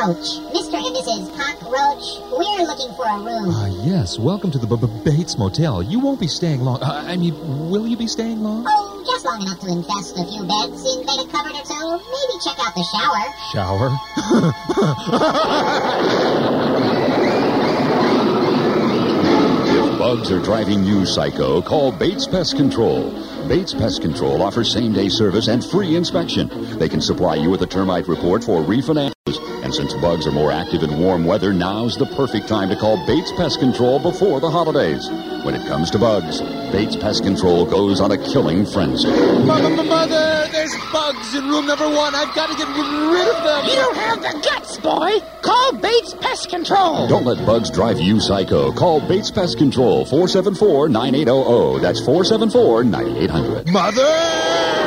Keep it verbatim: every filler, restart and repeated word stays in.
Cockroach. Mister and Missus Cockroach, we're looking for a room. Ah, uh, yes. Welcome to the B- B- Bates Motel. You won't be staying long. Uh, I mean, will you be staying long? Oh, just long enough to infest a few beds in make a cupboard or so. Maybe check out the shower. Shower? If bugs are driving you psycho, call Bates Pest Control. Bates Pest Control offers same-day service and free inspection. They can supply you with a termite report for refinances. And since bugs are more active in warm weather, now's the perfect time to call Bates Pest Control before the holidays. When it comes to bugs, Bates Pest Control goes on a killing frenzy. Mother, mother, there's bugs in room number one. I've got to get rid of them. You don't have the guts, boy. Call Bates Pest Control. Don't let bugs drive you psycho. Call Bates Pest Control, four seven four, nine eight zero zero. That's four seven four, nine eight hundred. Mother!